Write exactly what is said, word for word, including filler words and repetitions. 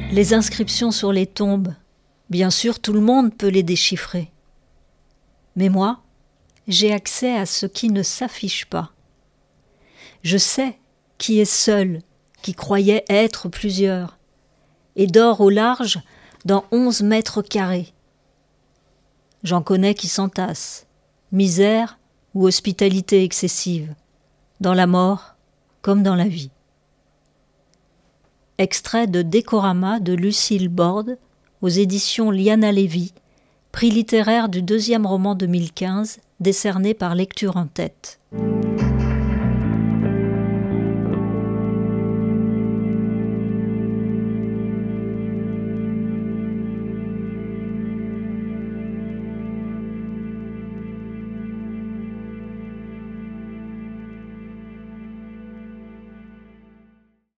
Les inscriptions sur les tombes, bien sûr, tout le monde peut les déchiffrer. Mais moi, j'ai accès à ce qui ne s'affiche pas. Je sais qui est seul, qui croyait être plusieurs, et dort au large dans onze mètres carrés. J'en connais qui s'entassent, misère ou hospitalité excessive, dans la mort comme dans la vie. Extrait de Décorama de Lucille Borde aux éditions Liana Levy, prix littéraire du deuxième roman deux mille quinze, décerné par Lecture en Tête.